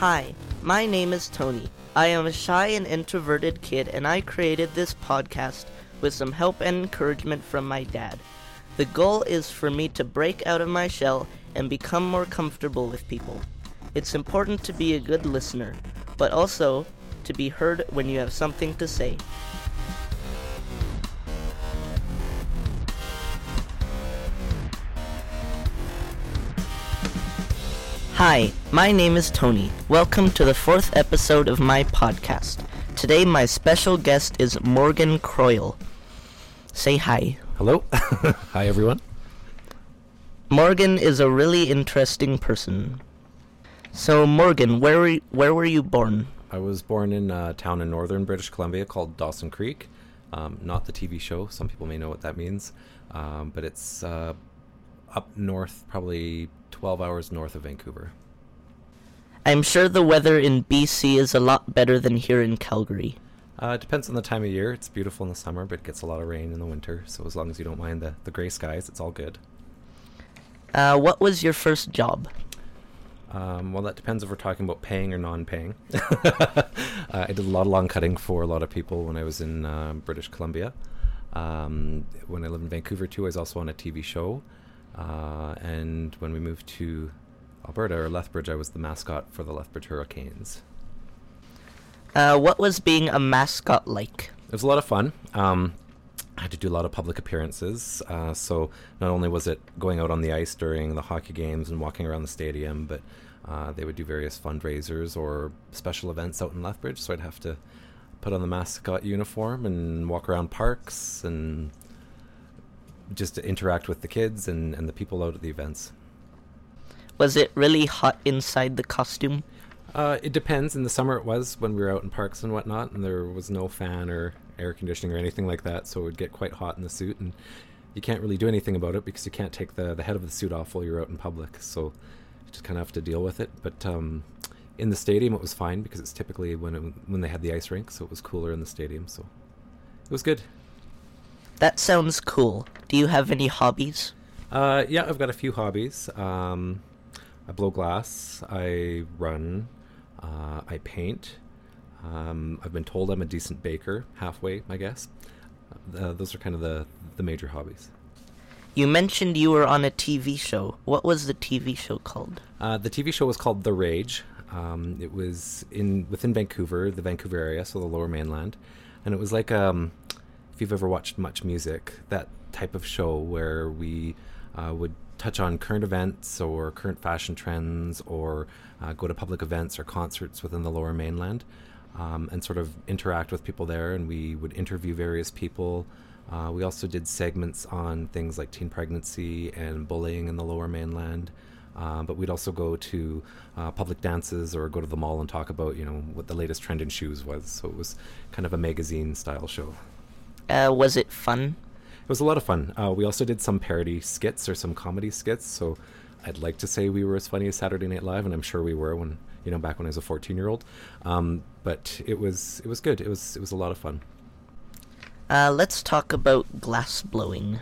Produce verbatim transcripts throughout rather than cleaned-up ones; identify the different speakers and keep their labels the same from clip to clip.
Speaker 1: Hi, my name is Tony. I am a shy and introverted kid, and I created this podcast with some help and encouragement from my dad. The goal is for me to break out of my shell and become more comfortable with people. It's important to be a good listener, but also to be heard when you have something to say. Hi, my name is Tony. Welcome to the fourth episode of my podcast. Today my special guest is Morgan Croyle. Say hi.
Speaker 2: Hello. Hi, everyone.
Speaker 1: Morgan is a really interesting person. So, Morgan, where were you, where were you born?
Speaker 2: I was born in a town in northern British Columbia called Dawson Creek. Um, not the T V show. Some people may know what that means. Um, but it's uh, up north, probably twelve hours north of Vancouver.
Speaker 1: I'm sure the weather in B C is a lot better than here in Calgary.
Speaker 2: Uh, it depends on the time of year. It's beautiful in the summer, but it gets a lot of rain in the winter. So as long as you don't mind the, the gray skies, it's all good.
Speaker 1: Uh, what was your first job?
Speaker 2: Um, well, that depends if we're talking about paying or non-paying. uh, I did a lot of lawn cutting for a lot of people when I was in uh, British Columbia. Um, when I lived in Vancouver, too, I was also on a T V show. Uh, and when we moved to Alberta, or Lethbridge, I was the mascot for the Lethbridge Hurricanes.
Speaker 1: Uh, what was being a mascot like?
Speaker 2: It was a lot of fun. Um, I had to do a lot of public appearances. Uh, so not only was it going out on the ice during the hockey games and walking around the stadium, but uh, they would do various fundraisers or special events out in Lethbridge. So I'd have to put on the mascot uniform and walk around parks and just to interact with the kids and, and the people out at the events.
Speaker 1: Was it really hot inside the costume?
Speaker 2: Uh, it depends. In the summer it was, when we were out in parks and whatnot, and there was no fan or air conditioning or anything like that, so it would get quite hot in the suit, and you can't really do anything about it because you can't take the, the head of the suit off while you're out in public, so you just kind of have to deal with it. But um, in the stadium it was fine because it's typically when, it, when they had the ice rink, so it was cooler in the stadium, so it was good.
Speaker 1: That sounds cool. Do you have any hobbies?
Speaker 2: Uh, yeah, I've got a few hobbies. Um, I blow glass, I run, uh, I paint. Um, I've been told I'm a decent baker, halfway, I guess. Uh, those are kind of the, the major hobbies.
Speaker 1: You mentioned you were on a T V show. What was the T V show called?
Speaker 2: Uh, the T V show was called The Rage. Um, it was in within Vancouver, the Vancouver area, so the Lower Mainland. And it was like, um, if you've ever watched Much Music, that type of show where we uh, would touch on current events or current fashion trends or uh, go to public events or concerts within the Lower Mainland. Um, and sort of interact with people there, and we would interview various people. Uh, we also did segments on things like teen pregnancy and bullying in the Lower Mainland, uh, but we'd also go to uh, public dances or go to the mall and talk about, you know, what the latest trend in shoes was. So it was kind of a magazine-style show.
Speaker 1: Uh, was it fun?
Speaker 2: It was a lot of fun. Uh, we also did some parody skits or some comedy skits, so I'd like to say we were as funny as Saturday Night Live, and I'm sure we were when, you know, back when I was a fourteen-year-old. Um, but it was it was good. It was it was a lot of fun.
Speaker 1: Uh, let's talk about glass blowing.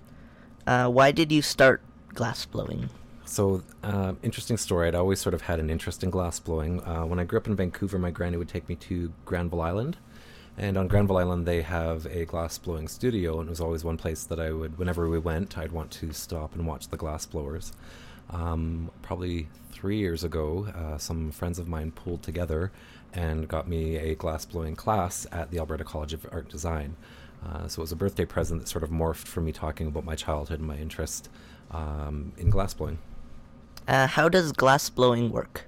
Speaker 1: Uh, why did you start glass blowing?
Speaker 2: So, uh, interesting story. I'd always sort of had an interest in glass blowing. Uh, when I grew up in Vancouver, my granny would take me to Granville Island. And on Granville Island, they have a glass blowing studio, and it was always one place that I would, whenever we went, I'd want to stop and watch the glass blowers. Um, probably three years ago, uh, some friends of mine pulled together and got me a glass blowing class at the Alberta College of Art Design. Uh, so it was a birthday present that sort of morphed from me talking about my childhood and my interest um, in glass blowing.
Speaker 1: Uh, how does glass blowing work?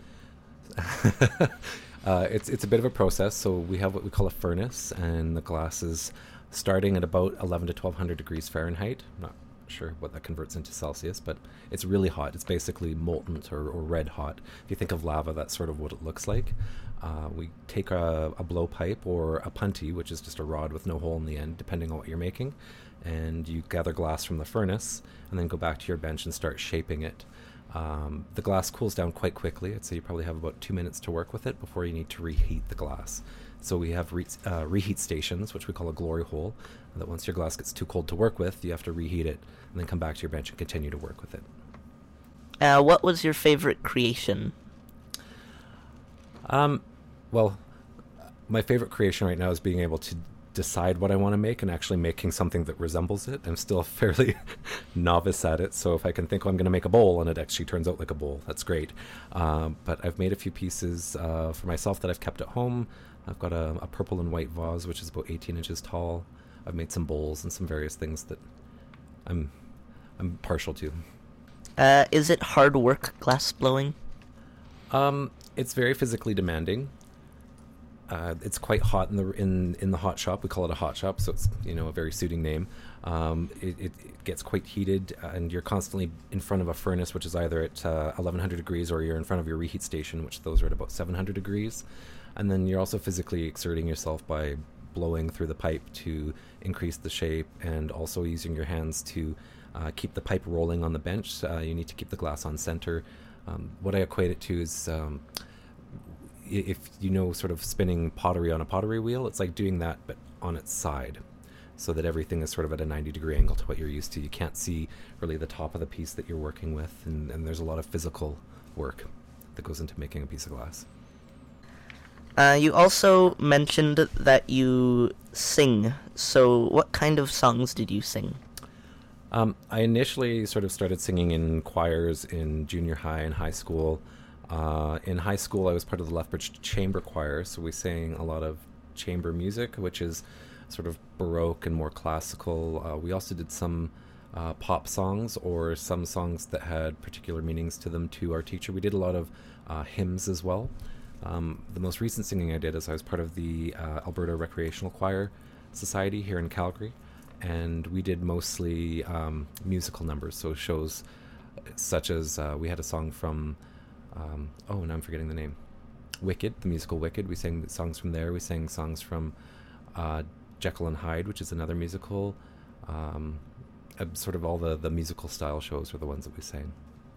Speaker 2: uh, it's it's a bit of a process. So we have what we call a furnace, and the glass is starting at about eleven to twelve hundred degrees Fahrenheit. I'm not sure what that converts into Celsius, but it's really hot. It's basically molten or, or red hot. If you think of lava, that's sort of what it looks like. Uh, we take a, a blowpipe or a punty, which is just a rod with no hole in the end, depending on what you're making, and you gather glass from the furnace and then go back to your bench and start shaping it. Um, the glass cools down quite quickly. I'd say you probably have about two minutes to work with it before you need to reheat the glass. So we have re- uh, reheat stations, which we call a glory hole, that once your glass gets too cold to work with, you have to reheat it and then come back to your bench and continue to work with it.
Speaker 1: Uh, what was your favorite creation?
Speaker 2: Um, well, my favorite creation right now is being able to decide what I want to make and actually making something that resembles it. I'm still fairly novice at it, so if I can think, oh, I'm going to make a bowl and it actually turns out like a bowl, that's great. Um, but I've made a few pieces uh, for myself that I've kept at home. I've got a, a purple and white vase, which is about eighteen inches tall. I've made some bowls and some various things that I'm I'm partial to.
Speaker 1: Uh, is it hard work, glass blowing?
Speaker 2: Um, it's very physically demanding. Uh, it's quite hot in the in in the hot shop. We call it a hot shop, so it's, you know, a very suiting name. Um, it, it, it gets quite heated, uh, and you're constantly in front of a furnace, which is either at uh, eleven hundred degrees, or you're in front of your reheat station, which those are at about seven hundred degrees. And then you're also physically exerting yourself by blowing through the pipe to increase the shape, and also using your hands to uh, keep the pipe rolling on the bench. Uh, you need to keep the glass on center. Um, what I equate it to is, um, if you know, sort of spinning pottery on a pottery wheel, it's like doing that but on its side, so that everything is sort of at a ninety degree angle to what you're used to. You can't see really the top of the piece that you're working with, and, and there's a lot of physical work that goes into making a piece of glass.
Speaker 1: Uh, you also mentioned that you sing, so what kind of songs did you sing?
Speaker 2: Um, I initially sort of started singing in choirs in junior high and high school. Uh, in high school, I was part of the Lethbridge Chamber Choir, so we sang a lot of chamber music, which is sort of Baroque and more classical. Uh, we also did some uh, pop songs, or some songs that had particular meanings to them to our teacher. We did a lot of uh, hymns as well. Um, the most recent singing I did is I was part of the uh, Alberta Recreational Choir Society here in Calgary, and we did mostly um, musical numbers, so shows such as uh, we had a song from Um, oh, and I'm forgetting the name. Wicked, the musical Wicked. We sang songs from there. We sang songs from uh, Jekyll and Hyde, which is another musical. Um, uh, sort of all the, the musical style shows were the ones that we sang.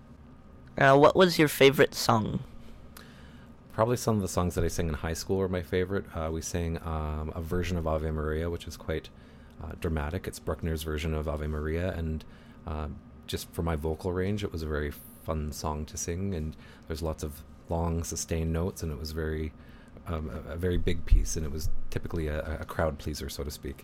Speaker 1: Uh, what was your favorite song?
Speaker 2: Probably some of the songs that I sang in high school were my favorite. Uh, we sang um, a version of Ave Maria, which is quite uh, dramatic. It's Bruckner's version of Ave Maria, and uh, just for my vocal range, it was a very fun song to sing, and there's lots of long sustained notes, and it was very um, a, a very big piece, and it was typically a, a crowd pleaser, so to speak.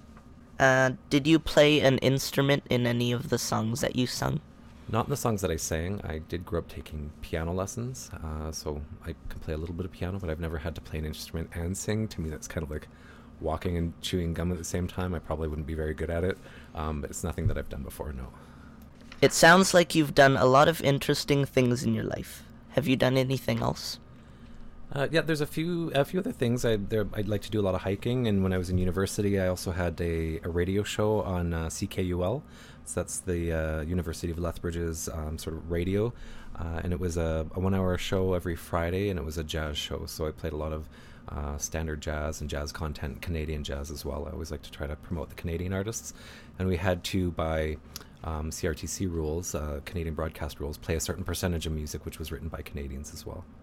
Speaker 1: Uh, did you play an instrument in any of the songs that you sung?
Speaker 2: Not in the songs that I sang. I did grow up taking piano lessons, uh, so I can play a little bit of piano, but I've never had to play an instrument and sing. To me, that's kind of like walking and chewing gum at the same time. I probably wouldn't be very good at it, um, but it's nothing that I've done before, no.
Speaker 1: It sounds like you've done a lot of interesting things in your life. Have you done anything else?
Speaker 2: Uh, yeah, there's a few a few other things. I, there, I'd like to do a lot of hiking, and when I was in university, I also had a, a radio show on uh, C K U L. So that's the uh, University of Lethbridge's um, sort of radio, uh, and it was a, a one-hour show every Friday, and it was a jazz show. So I played a lot of uh, standard jazz and jazz content, Canadian jazz as well. I always like to try to promote the Canadian artists, and we had to, by um, C R T C rules, uh, Canadian broadcast rules, play a certain percentage of music which was written by Canadians as well.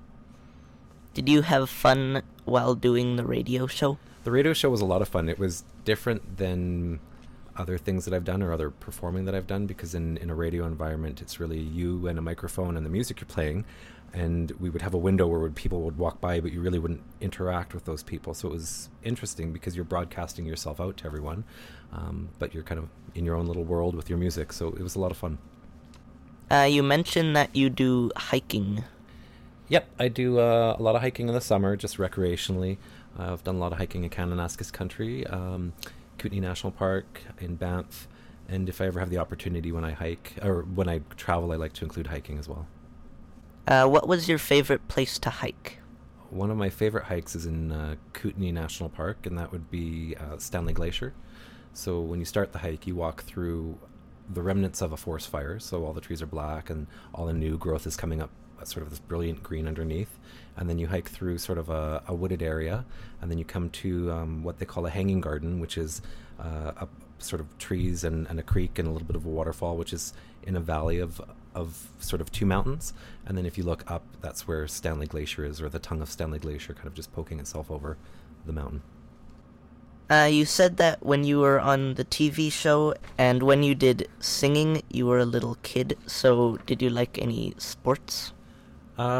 Speaker 1: Did you have fun while doing the radio show?
Speaker 2: The radio show was a lot of fun. It was different than other things that I've done or other performing that I've done, because in, in a radio environment, it's really you and a microphone and the music you're playing, and we would have a window where would, people would walk by, but you really wouldn't interact with those people. So it was interesting because you're broadcasting yourself out to everyone, um, but you're kind of in your own little world with your music, so it was a lot of fun.
Speaker 1: Uh, you mentioned that you do hiking.
Speaker 2: Yep, I do uh, a lot of hiking in the summer, just recreationally. Uh, I've done a lot of hiking in Kananaskis Country, um, Kootenay National Park, in Banff, and if I ever have the opportunity when I hike, or when I travel, I like to include hiking as well.
Speaker 1: Uh, what was your favorite place to hike?
Speaker 2: One of my favorite hikes is in uh, Kootenay National Park, and that would be uh, Stanley Glacier. So when you start the hike, you walk through the remnants of a forest fire, so all the trees are black and all the new growth is coming up, sort of this brilliant green underneath, and then you hike through sort of a, a wooded area, and then you come to um, what they call a hanging garden, which is uh, a sort of trees and, and a creek and a little bit of a waterfall, which is in a valley of of sort of two mountains. And then if you look up, that's where Stanley Glacier is, or the tongue of Stanley Glacier, kind of just poking itself over the mountain.
Speaker 1: Uh, you said that when you were on the T V show and when you did singing, you were a little kid, so did you like any sports?
Speaker 2: Um,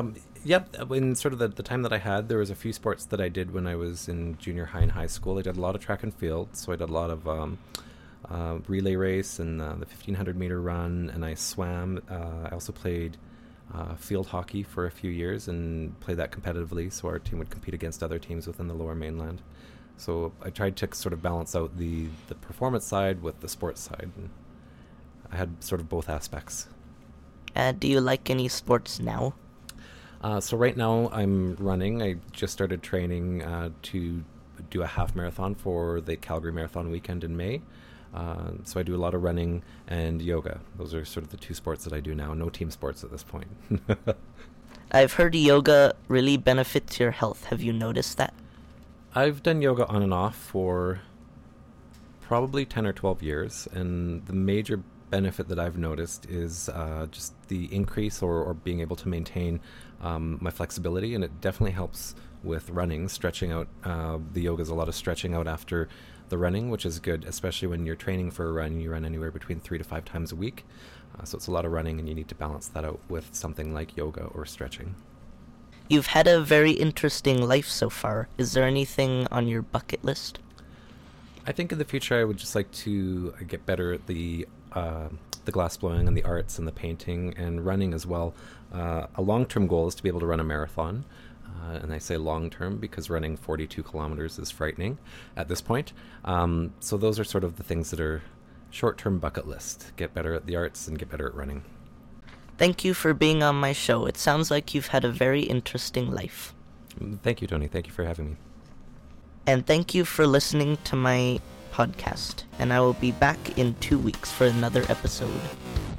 Speaker 2: Yep, in sort of the, the time that I had, there was a few sports that I did when I was in junior high and high school. I did a lot of track and field, so I did a lot of um, uh, relay race and uh, the fifteen hundred meter run, and I swam. Uh, I also played uh, field hockey for a few years and played that competitively, so our team would compete against other teams within the Lower Mainland. So I tried to sort of balance out the, the performance side with the sports side, and I had sort of both aspects.
Speaker 1: Uh, do you like any sports now?
Speaker 2: Uh, so right now I'm running. I just started training uh, to do a half marathon for the Calgary Marathon weekend in May. Uh, so I do a lot of running and yoga. Those are sort of the two sports that I do now. No team sports at this point.
Speaker 1: I've heard yoga really benefits your health. Have you noticed that?
Speaker 2: I've done yoga on and off for probably ten or twelve years, and the major benefit that I've noticed is uh, just the increase or, or being able to maintain um, my flexibility, and it definitely helps with running, stretching out. Uh, the yoga is a lot of stretching out after the running, which is good, especially when you're training for a run. You run anywhere between three to five times a week, uh, so it's a lot of running, and you need to balance that out with something like yoga or stretching.
Speaker 1: You've had a very interesting life so far. Is there anything on your bucket list?
Speaker 2: I think in the future I would just like to get better at the uh, the glass blowing and the arts and the painting and running as well. Uh, a long-term goal is to be able to run a marathon. Uh, and I say long-term because running forty-two kilometers is frightening at this point. Um, so those are sort of the things that are short-term bucket list. Get better at the arts and get better at running.
Speaker 1: Thank you for being on my show. It sounds like you've had a very interesting life.
Speaker 2: Thank you, Tony. Thank you for having me.
Speaker 1: And thank you for listening to my podcast. And I will be back in two weeks for another episode.